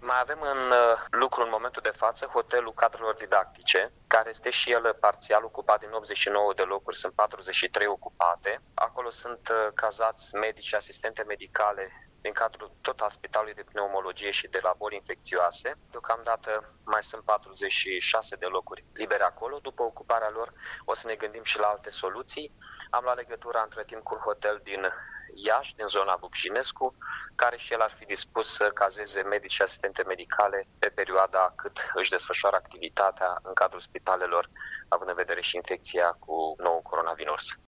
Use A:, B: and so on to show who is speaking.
A: Mai avem în lucru în momentul de față hotelul cadrelor didactice, care este și el parțial ocupat din 89 de locuri, sunt 43 ocupate. Acolo sunt cazați medici și asistente medicale din cadrul tot al Spitalului de Pneumologie și de la boli infecțioase. Deocamdată mai sunt 46 de locuri libere acolo. După ocuparea lor o să ne gândim și la alte soluții. Am luat legătura între timp cu un hotel din Iași, din zona Bucșinescu, care și el ar fi dispus să cazeze medici și asistente medicale pe perioada cât își desfășoară activitatea în cadrul spitalelor, având în vedere și infecția cu nou coronavirus.